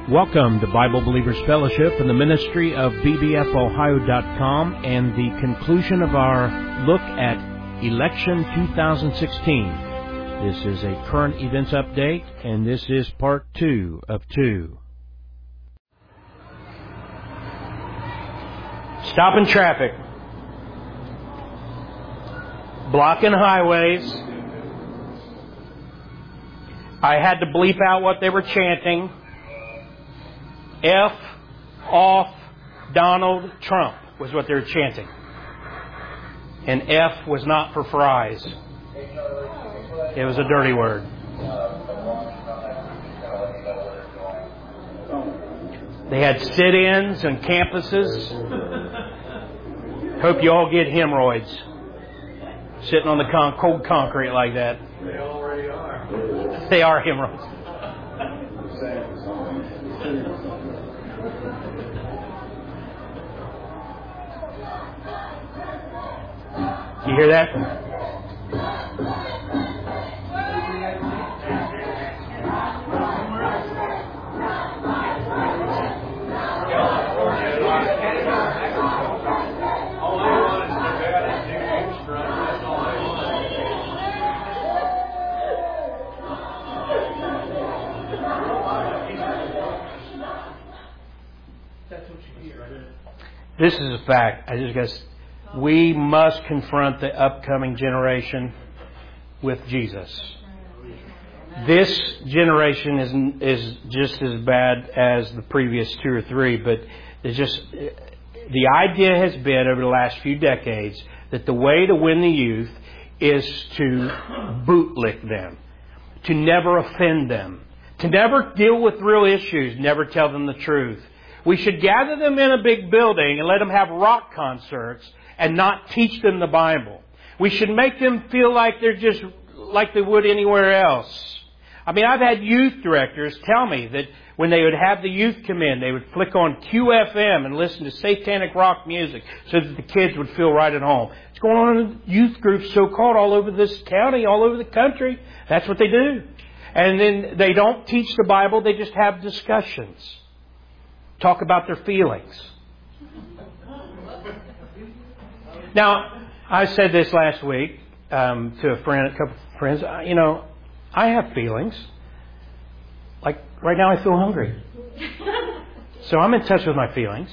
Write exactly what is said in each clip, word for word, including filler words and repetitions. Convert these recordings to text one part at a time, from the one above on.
Welcome to Bible Believers Fellowship and the ministry of B B F Ohio dot com and the conclusion of our look at Election twenty sixteen. This is a current events update, and this is part two of two. Stopping traffic. Blocking highways. I had to bleep out what they were chanting. F off Donald Trump was what they were chanting. And F was not for fries. It was a dirty word. They had sit-ins and campuses. Hope you all get hemorrhoids. Sitting on the con- cold concrete like that. They already are. They are hemorrhoids. You hear that? This is a fact. I just guess we must confront the upcoming generation with Jesus. This generation is is just as bad as the previous two or three, but it's just the idea has been over the last few decades that the way to win the youth is to bootlick them, to never offend them, to never deal with real issues, never tell them the truth. We should gather them in a big building and let them have rock concerts and not teach them the Bible. We should make them feel like they're just like they would anywhere else. I mean, I've had youth directors tell me that when they would have the youth come in, they would flick on Q F M and listen to satanic rock music so that the kids would feel right at home. It's going on in youth groups so-called all over this county, all over the country. That's what they do. And then they don't teach the Bible, they just have discussions. Talk about their feelings. Now, I said this last week um, to a friend, a couple of friends. You know, I have feelings. Like right now, I feel hungry. So I'm in touch with my feelings.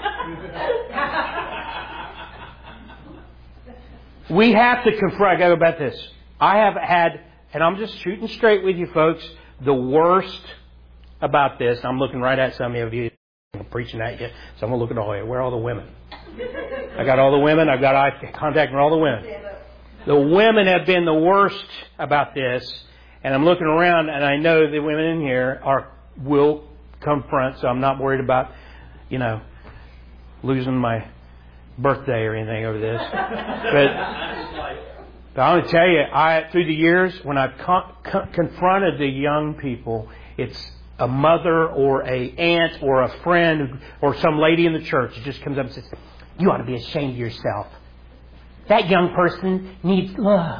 We have to confront. I got to go back to this. I have had, and I'm just shooting straight with you folks, the worst about this. I'm looking right at some of you. I'm preaching at you, so I'm going to look at all of you. Where are all the women? I got all the women. I've got eye contact with all the women. The women have been the worst about this, and I'm looking around, and I know the women in here are will confront, so I'm not worried about, you know, losing my birthday or anything over this. But, but I'm going to tell you, I through the years, when I've con- con- confronted the young people, it's a mother or a aunt or a friend or some lady in the church who just comes up and says, "You ought to be ashamed of yourself. That young person needs love."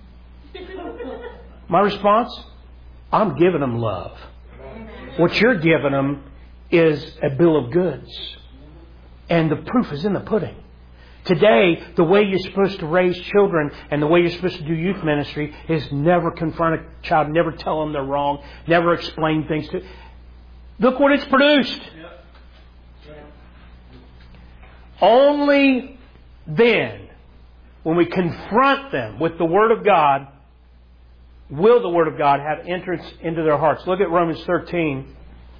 My response? I'm giving them love. What you're giving them is a bill of goods. And the proof is in the pudding. Today, the way you're supposed to raise children and the way you're supposed to do youth ministry is never confront a child, never tell them they're wrong, never explain things to. Look what it's produced. Yep. Yeah. Only then, when we confront them with the Word of God, will the Word of God have entrance into their hearts. Look at Romans thirteen.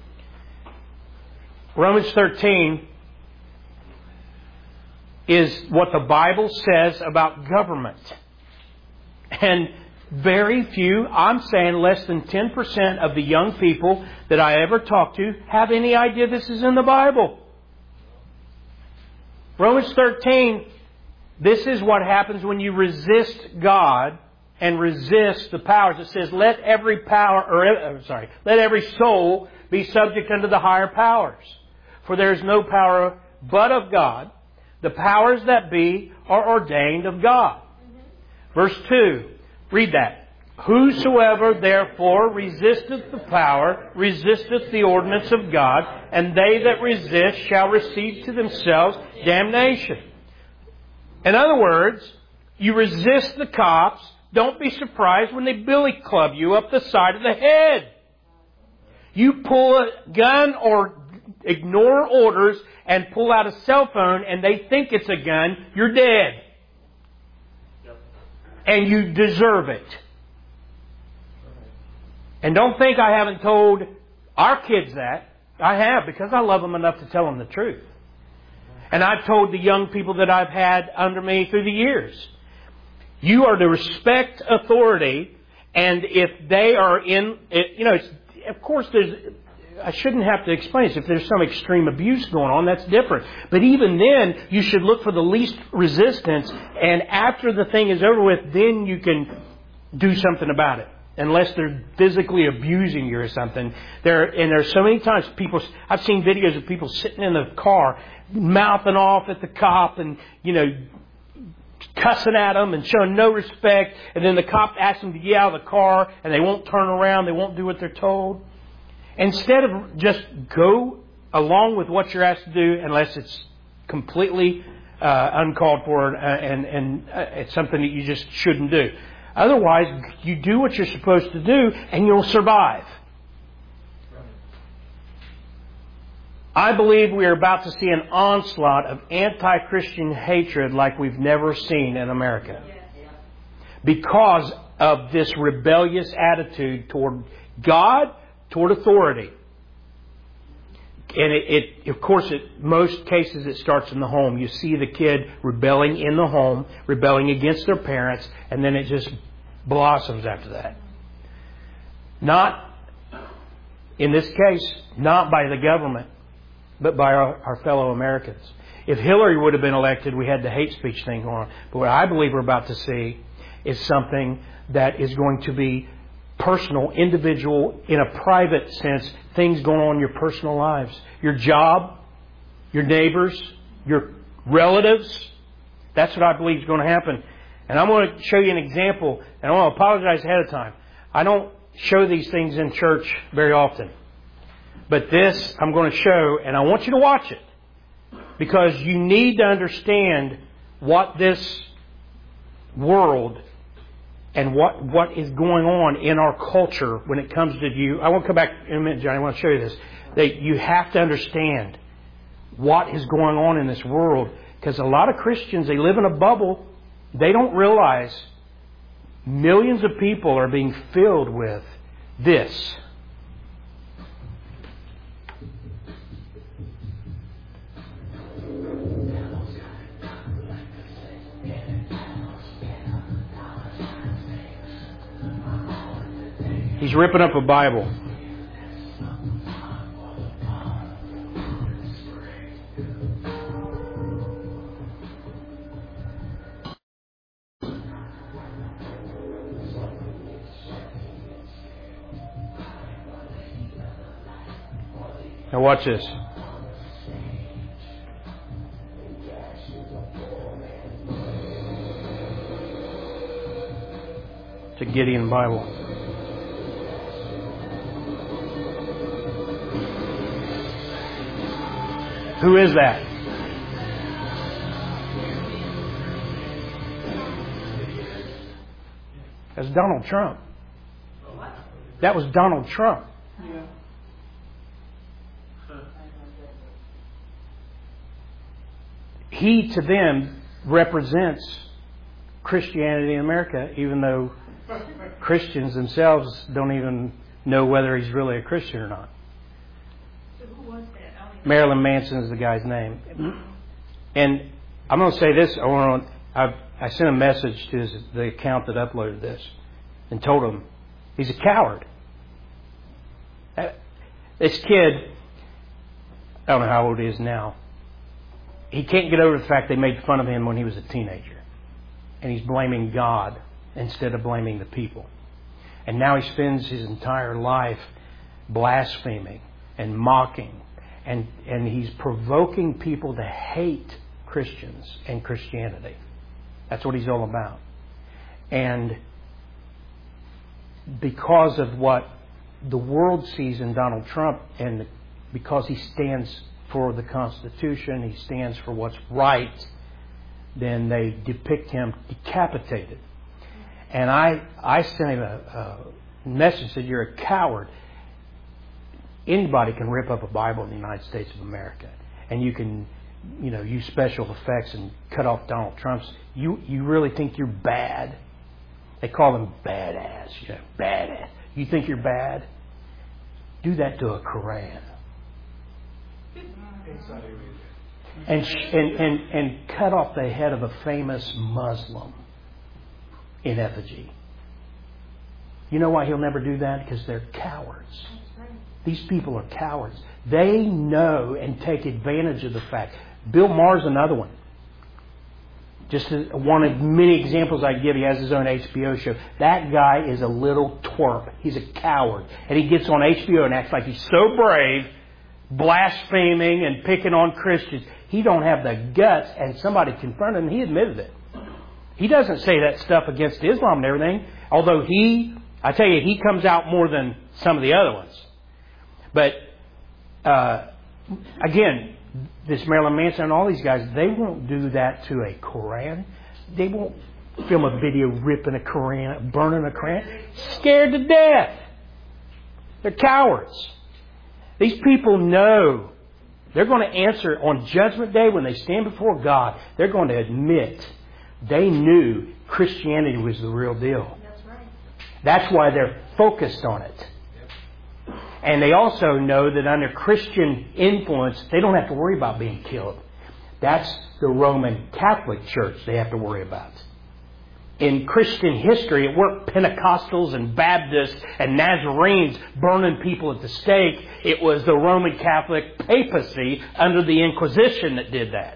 Romans thirteen is what the Bible says about government. And very few, I'm saying less than ten percent of the young people that I ever talk to have any idea this is in the Bible. Romans thirteen, this is what happens when you resist God and resist the powers. It says, let every power, or sorry, let every soul be subject unto the higher powers. For there is no power but of God. The powers that be are ordained of God. Mm-hmm. Verse two, read that. Whosoever therefore resisteth the power, resisteth the ordinance of God, and they that resist shall receive to themselves damnation. In other words, you resist the cops, don't be surprised when they billy club you up the side of the head. You pull a gun or ignore orders and pull out a cell phone and they think it's a gun, you're dead. And you deserve it. And don't think I haven't told our kids that. I have, because I love them enough to tell them the truth. And I've told the young people that I've had under me through the years, you are to respect authority, and if they are in, you know, it's, of course there's, I shouldn't have to explain this. If there's some extreme abuse going on, that's different. But even then, you should look for the least resistance, and after the thing is over with, then you can do something about it. Unless they're physically abusing you or something. There, and there's so many times people, I've seen videos of people sitting in the car, mouthing off at the cop and, you know, cussing at them and showing no respect. And then the cop asks them to get out of the car and they won't turn around. They won't do what they're told. Instead of just go along with what you're asked to do, unless it's completely uh, uncalled for and, and uh, it's something that you just shouldn't do. Otherwise, you do what you're supposed to do and you'll survive. I believe we are about to see an onslaught of anti-Christian hatred like we've never seen in America. Because of this rebellious attitude toward God, toward authority. And it, it of course, in most cases it starts in the home. You see the kid rebelling in the home, rebelling against their parents, and then it just blossoms after that. Not, in this case, not by the government, but by our, our fellow Americans. If Hillary would have been elected, we had the hate speech thing going on. But what I believe we're about to see is something that is going to be personal, individual, in a private sense, things going on in your personal lives. Your job, your neighbors, your relatives. That's what I believe is going to happen. And I'm going to show you an example, and I want to apologize ahead of time. I don't show these things in church very often. But this I'm going to show, and I want you to watch it. Because you need to understand what this world and what, what is going on in our culture when it comes to you. I won't come back in a minute, Johnny. I want to show you this. That you have to understand what is going on in this world. Because a lot of Christians, they live in a bubble. They don't realize millions of people are being filled with this. He's ripping up a Bible. Now watch this. It's a Gideon Bible. Who is that? That's Donald Trump. That was Donald Trump. Yeah. He, to them, represents Christianity in America, even though Christians themselves don't even know whether he's really a Christian or not. So who was that? Marilyn Manson is the guy's name. And I'm going to say this. I, want to, I, I sent a message to his, the account that uploaded this and told him he's a coward. This kid, I don't know how old he is now. He can't get over the fact they made fun of him when he was a teenager. And he's blaming God instead of blaming the people. And now he spends his entire life blaspheming and mocking. And, and he's provoking people to hate Christians and Christianity. That's what he's all about. And because of what the world sees in Donald Trump, and because he stands for the Constitution, he stands for what's right, then they depict him decapitated. And I, I sent him a, a message that said, you're a coward. Anybody can rip up a Bible in the United States of America. And you can, you know, use special effects and cut off Donald Trump's. You, you really think you're bad? They call them badass. You know, badass. You think you're bad? Do that to a Quran. And, and, and, and cut off the head of a famous Muslim in effigy. You know why he'll never do that? Because they're cowards. These people are cowards. They know and take advantage of the fact. Bill Maher's another one. Just one of many examples I give. He has his own H B O show. That guy is a little twerp. He's a coward. And he gets on H B O and acts like he's so brave, blaspheming and picking on Christians. He don't have the guts, and somebody confronted him. He admitted it. He doesn't say that stuff against Islam and everything. Although he, I tell you, he comes out more than some of the other ones. But, uh, again, this Marilyn Manson and all these guys, they won't do that to a Koran. They won't film a video ripping a Koran, burning a Koran. Scared to death. They're cowards. These people know they're going to answer on Judgment Day when they stand before God. They're going to admit they knew Christianity was the real deal. That's right. That's why they're focused on it. And they also know that under Christian influence, they don't have to worry about being killed. That's the Roman Catholic Church they have to worry about. In Christian history, it weren't Pentecostals and Baptists and Nazarenes burning people at the stake. It was the Roman Catholic papacy under the Inquisition that did that.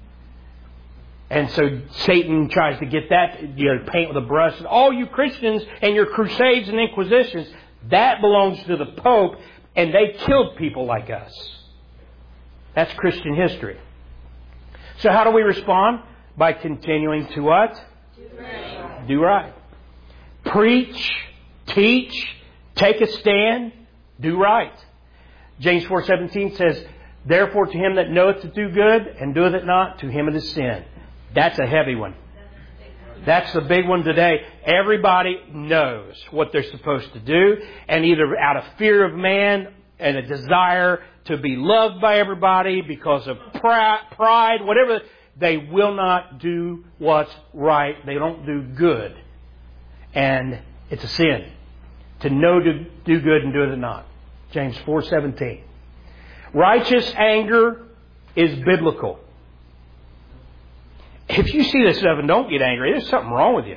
And so Satan tries to get that, you know, paint with a brush. All you Christians and your crusades and inquisitions, that belongs to the Pope, and they killed people like us. That's Christian history. So how do we respond? By continuing to what? Do right. Do right. Preach, teach, take a stand, do right. James four seventeen says, therefore to him that knoweth to do good and doeth it not, to him it is sin. That's a heavy one. That's the big one today. Everybody knows what they're supposed to do, and either out of fear of man and a desire to be loved by everybody because of pride, whatever, they will not do what's right. They don't do good. And it's a sin to know to do good and do it not. James four seventeen. Righteous anger is biblical. If you see this stuff and don't get angry, there's something wrong with you.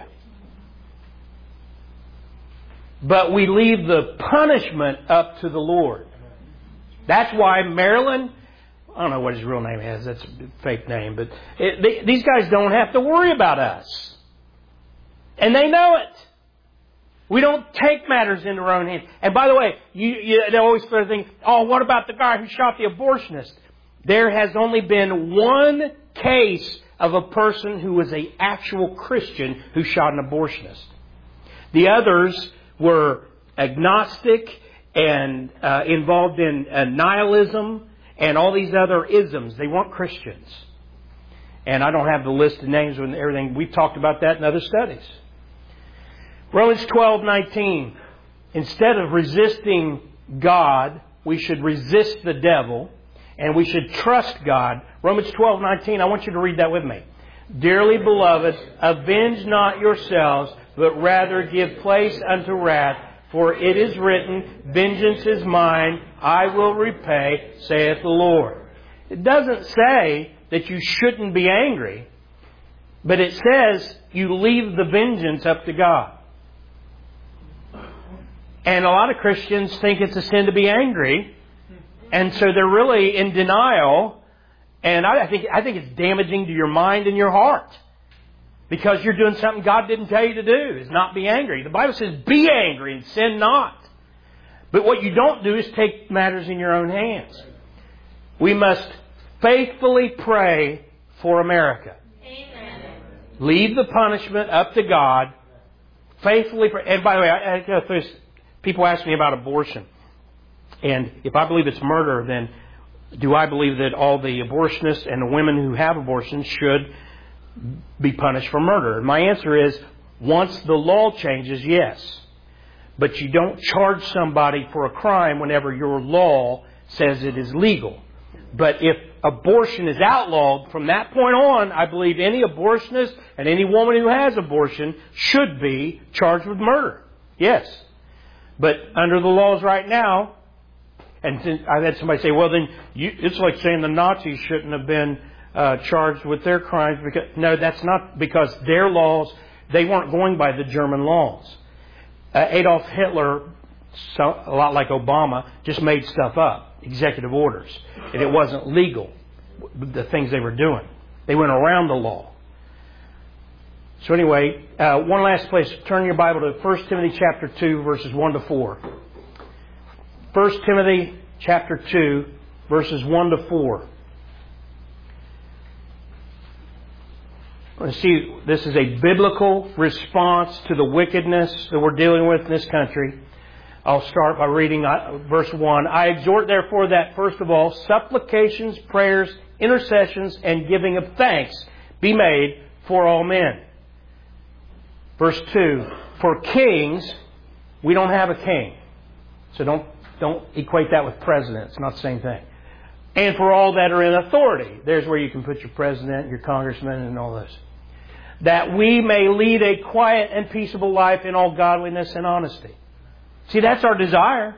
But we leave the punishment up to the Lord. That's why Marilyn, I don't know what his real name is, that's a fake name, but it, they, these guys don't have to worry about us. And they know it. We don't take matters into our own hands. And by the way, you, you, they always sort of think, oh, what about the guy who shot the abortionist? There has only been one case of a person who was an actual Christian who shot an abortionist. The others were agnostic and uh, involved in uh, nihilism and all these other isms. They weren't Christians. And I don't have the list of names and everything. We've talked about that in other studies. Romans twelve nineteen. Instead of resisting God, we should resist the devil. And we should trust God. Romans twelve nineteen, I want you to read that with me. Dearly beloved, avenge not yourselves, but rather give place unto wrath. For it is written, vengeance is mine, I will repay, saith the Lord. It doesn't say that you shouldn't be angry, but it says you leave the vengeance up to God. And a lot of Christians think it's a sin to be angry. And so they're really in denial. And I think I think it's damaging to your mind and your heart. Because you're doing something God didn't tell you to do, is not be angry. The Bible says, be angry and sin not. But what you don't do is take matters in your own hands. We must faithfully pray for America. Amen. Leave the punishment up to God. faithfully pray. And by the way, I, I, there's, people ask me about abortion. And if I believe it's murder, then do I believe that all the abortionists and the women who have abortions should be punished for murder? And my answer is, once the law changes, yes. But you don't charge somebody for a crime whenever your law says it is legal. But if abortion is outlawed, from that point on, I believe any abortionist and any woman who has abortion should be charged with murder. Yes. But under the laws right now, and I've had somebody say, well, then you, it's like saying the Nazis shouldn't have been uh, charged with their crimes. Because no, that's not because their laws, they weren't going by the German laws. Uh, Adolf Hitler, so, a lot like Obama, just made stuff up, executive orders. And it wasn't legal, the things they were doing. They went around the law. So anyway, uh, one last place. Turn your Bible to First Timothy chapter two, verses one to four. First Timothy chapter two, verses one to four. Let's see, this is a biblical response to the wickedness that we're dealing with in this country. I'll start by reading verse one. I exhort therefore that, first of all, supplications, prayers, intercessions, and giving of thanks be made for all men. Verse two. For kings, we don't have a king. So don't, don't equate that with president. It's not the same thing. And for all that are in authority. There's where you can put your president, your congressman, and all this. That we may lead a quiet and peaceable life in all godliness and honesty. See, that's our desire.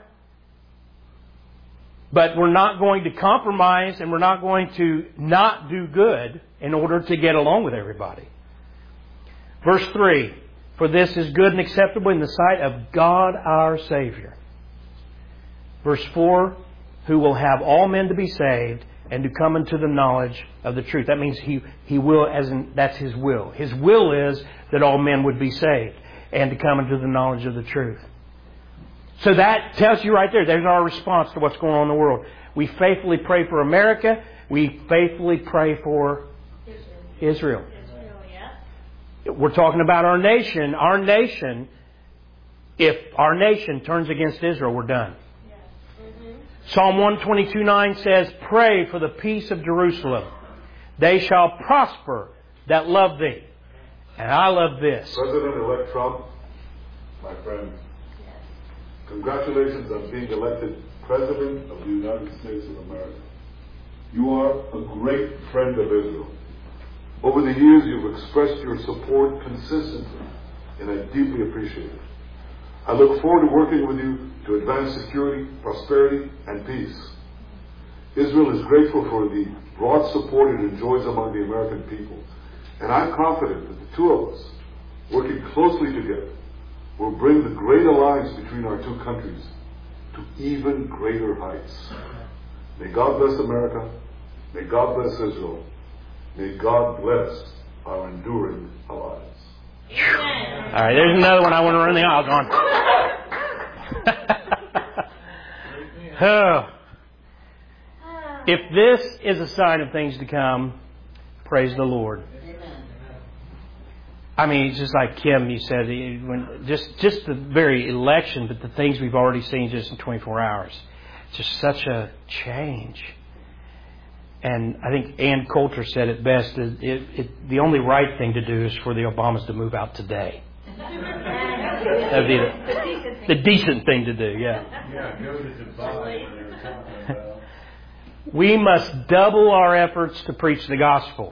But we're not going to compromise and we're not going to not do good in order to get along with everybody. Verse three. For this is good and acceptable in the sight of God our Savior. Verse four. Who will have all men to be saved and to come into the knowledge of the truth. That means He He will, as in, that's His will. His will is that all men would be saved and to come into the knowledge of the truth. So that tells you right there, there's our response to what's going on in the world. We faithfully pray for America. We faithfully pray for Israel. Israel. Israel, yeah. We're talking about our nation. Our nation, if our nation turns against Israel, we're done. Psalm one twenty-two nine says, pray for the peace of Jerusalem. They shall prosper that love thee. And I love this. President-elect Trump, my friend, congratulations on being elected President of the United States of America. You are a great friend of Israel. Over the years, you've expressed your support consistently, and I deeply appreciate it. I look forward to working with you to advance security, prosperity, and peace. Israel is grateful for the broad support it enjoys among the American people. And I'm confident that the two of us, working closely together, will bring the great alliance between our two countries to even greater heights. May God bless America. May God bless Israel. May God bless our enduring alliance. All right, there's another one I want to run the aisles on. Oh. If this is a sign of things to come, praise the Lord. I mean, it's just like Kim, you said, when just just the very election, but the things we've already seen just in twenty-four hours. It's just such a change. And I think Ann Coulter said it best. It, it, it, the only right thing to do is for the Obamas to move out today. That'd be the, the decent thing to do, yeah. Yeah, go to Dubai when they were talking about. We must double our efforts to preach the gospel.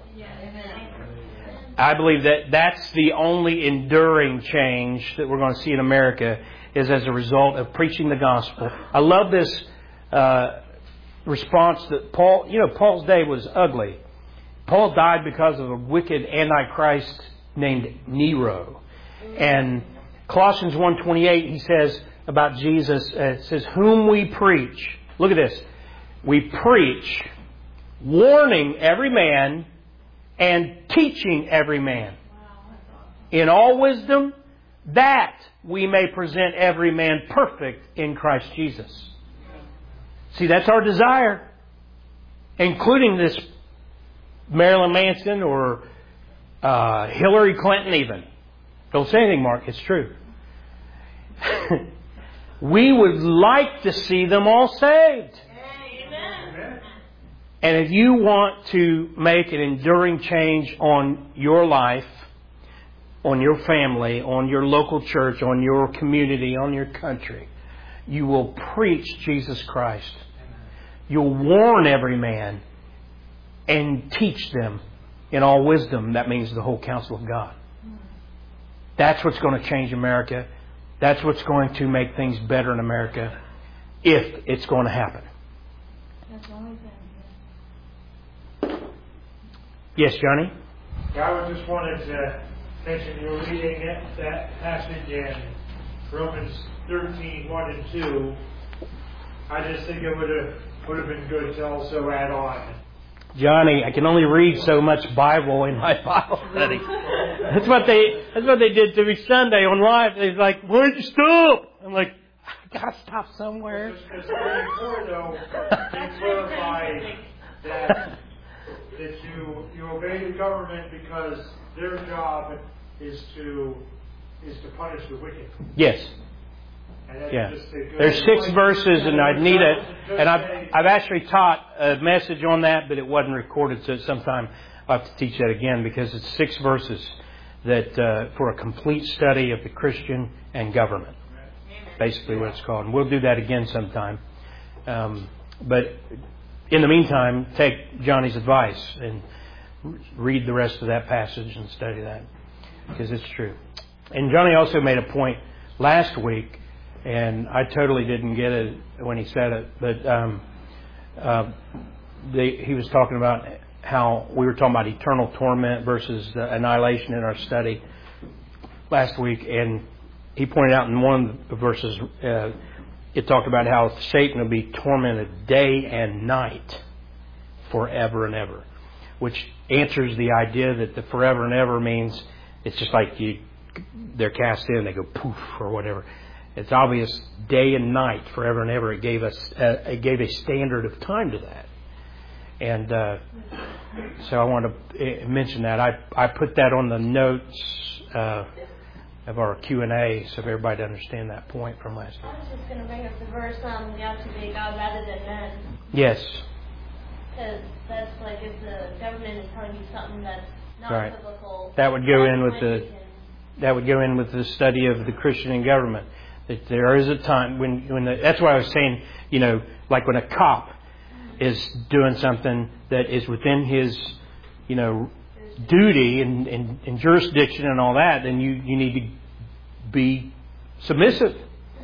I believe that that's the only enduring change that we're going to see in America is as a result of preaching the gospel. I love this uh, response that Paul, you know, Paul's day was ugly. Paul died because of a wicked antichrist named Nero. And Colossians one twenty-eight, he says about Jesus, uh, it says, whom we preach. Look at this. We preach, warning every man and teaching every man in all wisdom, that we may present every man perfect in Christ Jesus. See, that's our desire, including this Marilyn Manson or uh, Hillary Clinton even. Don't say anything, Mark. It's true. We would like to see them all saved. Amen. And if you want to make an enduring change on your life, on your family, on your local church, on your community, on your country, you will preach Jesus Christ. You'll warn every man and teach them in all wisdom. That means the whole counsel of God. That's what's going to change America. That's what's going to make things better in America, if it's going to happen. That's the only thing. Yes, Johnny? Yeah, I just wanted to mention you were reading it, that passage in Romans thirteen, one and two. I just think it would have would have been good to also add on. Johnny, I can only read so much Bible in my Bible study. That's what they that's what they did to me Sunday on live. They're like, where'd you stop? I'm like, I gotta stop somewhere. Because before though, they clarified that that you you obey the government because their job is to is to punish the wicked. Yes. And that's Yeah. just a good There's six point. verses, and I need it. Just And I've say- I've actually taught a message on that, but it wasn't recorded. So sometime I'll have to teach that again, because it's six verses that uh, for a complete study of the Christian and government. Basically, what it's called. And we'll do that again sometime. Um, but in the meantime, take Johnny's advice and read the rest of that passage and study that, because it's true. And Johnny also made a point last week, and I totally didn't get it when he said it, but um, uh, they, he was talking about how we were talking about eternal torment versus uh, annihilation in our study last week, and he pointed out in one of the verses, uh, it talked about how Satan will be tormented day and night forever and ever, which answers the idea that the forever and ever means it's just like you, they're cast in, they go poof or whatever. It's obvious day and night, forever and ever. It gave us, uh, it gave a standard of time to that, and uh, so I want to mention that. I I put that on the notes uh, of our Q and A, so everybody to understand that point from last I week. was just going to bring up the verse, um, we ought to obey God rather than men. Yes, Because that's like if the government is telling you something that's not Right. biblical. That would go in that's with when the- you can- that would go in with the study of the Christian and government. That there is a time when when the, that's why I was saying, you know, like when a cop is doing something that is within his, you know, duty and, and, and jurisdiction and all that, then you, you need to be submissive.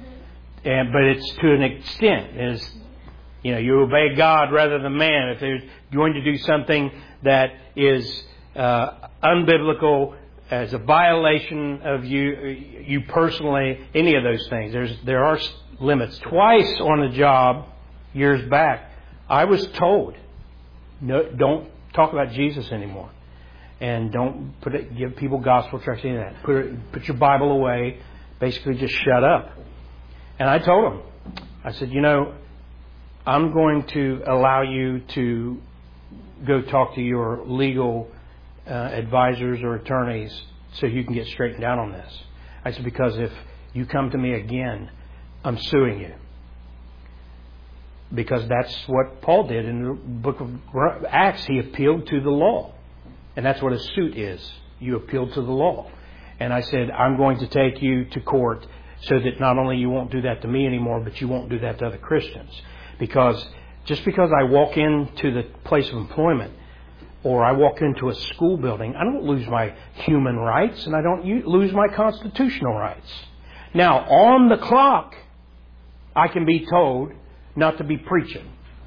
And but it's to an extent. Is you know, you obey God rather than man. If they're going to do something that is uh, unbiblical, as a violation of you, you personally, any of those things, there's there are limits. Twice on the job, years back, I was told, no, don't talk about Jesus anymore, and don't put it, give people gospel tracts, any of that. Put it, put your Bible away. Basically, just shut up. And I told them, I said, you know, I'm going to allow you to go talk to your legal uh, advisors or attorneys so you can get straightened out on this. I said, because if you come to me again, I'm suing you. Because that's what Paul did in the book of Acts. He appealed to the law. And that's what a suit is. You appeal to the law. And I said, I'm going to take you to court so that not only you won't do that to me anymore, but you won't do that to other Christians. Because just because I walk into the place of employment or I walk into a school building, I don't lose my human rights and I don't lose my constitutional rights. Now, on the clock, I can be told not to be preaching.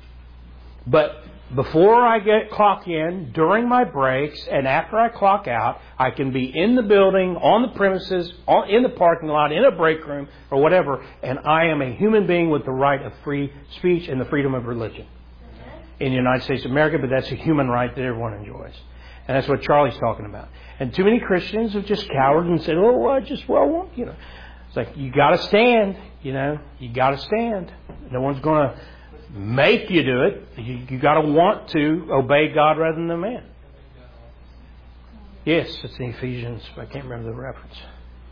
But before I get clock in, during my breaks, and after I clock out, I can be in the building, on the premises, on, in the parking lot, in a break room, or whatever, and I am a human being with the right of free speech and the freedom of religion in the United States of America, but that's a human right that everyone enjoys. And that's what Charlie's talking about. And too many Christians have just cowered and said, oh, I just, well, you know. It's like, you got to stand, you know. You got to stand. No one's going to make you do it. You, you got to want to obey God rather than man. Yes, it's in Ephesians. I can't remember the reference.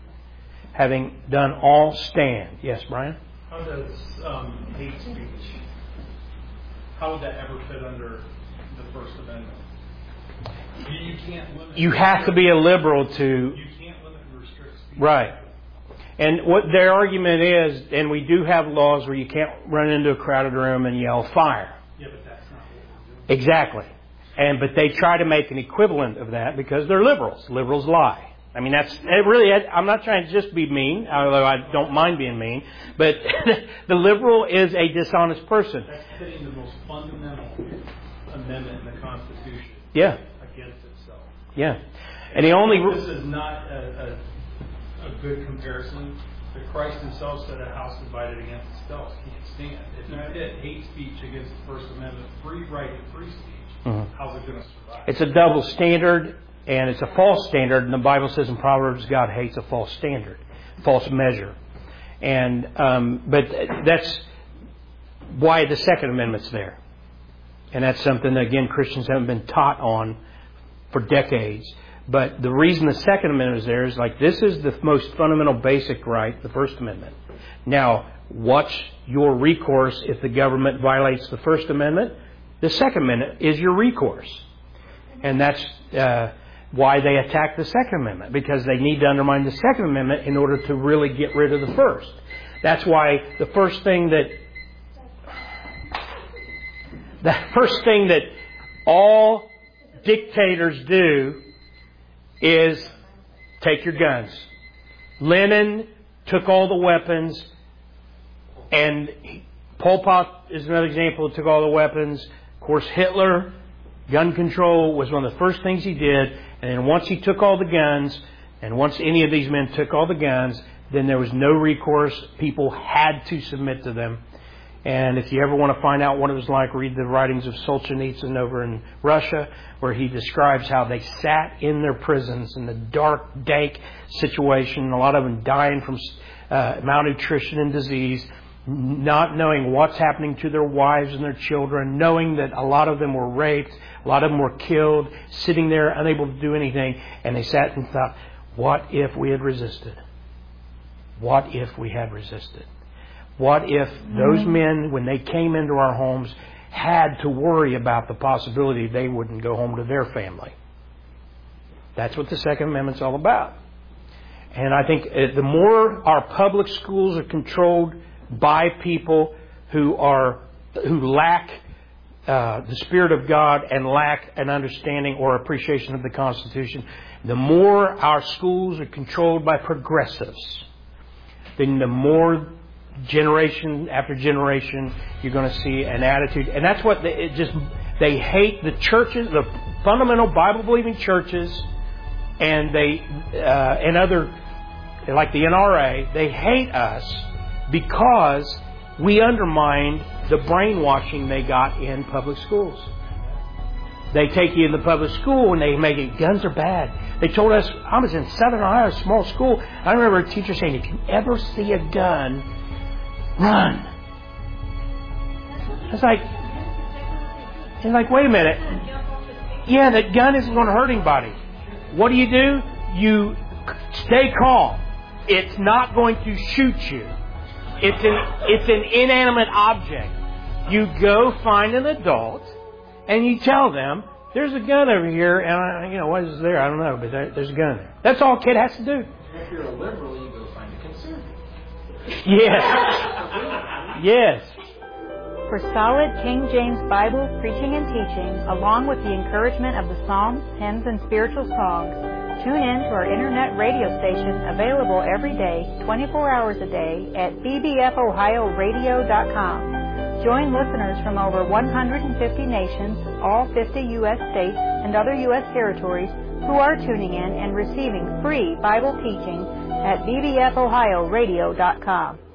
having done all stand. Yes, Brian? How does um, hate speech, how would that ever fit under the First Amendment? You, you can't limit... You have to be a liberal to... You can't limit and restrict speech. Right. And what their argument is, and we do have laws where you can't run into a crowded room and yell fire. Yeah, but that's not what we're doing. Exactly. And but they try to make an equivalent of that because they're liberals. Liberals lie. I mean, that's it really. I'm not trying to just be mean, although I don't mind being mean. But the liberal is a dishonest person. That's pitting the most fundamental amendment in the Constitution. Yeah. Against itself. Yeah. And the only this is not a, a, a good comparison. But Christ Himself said, "A house divided against itself can't stand." If you pit hate speech against the First Amendment, free right to free speech, mm-hmm. how's it going to survive? It's a double standard. And it's a false standard, and the Bible says in Proverbs, God hates a false standard, false measure. And um, but that's why the Second Amendment's there. And that's something that, again, Christians haven't been taught on for decades. But the reason the Second Amendment is there is like this is the most fundamental basic right, the First Amendment. Now, what's your recourse if the government violates the First Amendment? The Second Amendment is your recourse. And that's... Uh, why they attack the Second Amendment, because they need to undermine the Second Amendment in order to really get rid of the First. That's why the first thing that the first thing that all dictators do is take your guns. Lenin took all the weapons, and Pol Pot is another example that took all the weapons. Of course, Hitler, gun control was one of the first things he did. And then once he took all the guns, and once any of these men took all the guns, then there was no recourse. People had to submit to them. And if you ever want to find out what it was like, read the writings of Solzhenitsyn over in Russia, where he describes how they sat in their prisons in the dark, dank situation, a lot of them dying from uh, malnutrition and disease, not knowing what's happening to their wives and their children, knowing that a lot of them were raped, a lot of them were killed, sitting there unable to do anything. And they sat and thought, what if we had resisted? What if we had resisted? What if those men, when they came into our homes, had to worry about the possibility they wouldn't go home to their family? That's what the Second Amendment's all about. And I think the more our public schools are controlled by people who are who lack uh, the Spirit of God and lack an understanding or appreciation of the Constitution, the more our schools are controlled by progressives, then the more generation after generation you're going to see an attitude. And that's what they, it just they hate the churches, the fundamental Bible-believing churches, and they uh, and other like the N R A. They hate us because we undermined the brainwashing they got in public schools. They take you in the public school and they make it, guns are bad. They told us, I was in Southern Ohio, a small school. I remember a teacher saying, if you ever see a gun, run. It's like, it's like, wait a minute. Yeah, that gun isn't going to hurt anybody. What do you do? You stay calm. It's not going to shoot you. It's an it's an inanimate object. You go find an adult and you tell them, there's a gun over here, and I, you know, what is there? I don't know, but there, there's a gun there. That's all a kid has to do. If you're a liberal, you go find a conservative. Yes. Yes. For solid King James Bible preaching and teaching, along with the encouragement of the Psalms, hymns, and spiritual songs, tune in to our internet radio station available every day, twenty-four hours a day at b b f ohio radio dot com. Join listeners from over one hundred fifty nations, all fifty U S states, and other U S territories who are tuning in and receiving free Bible teaching at b b f ohio radio dot com.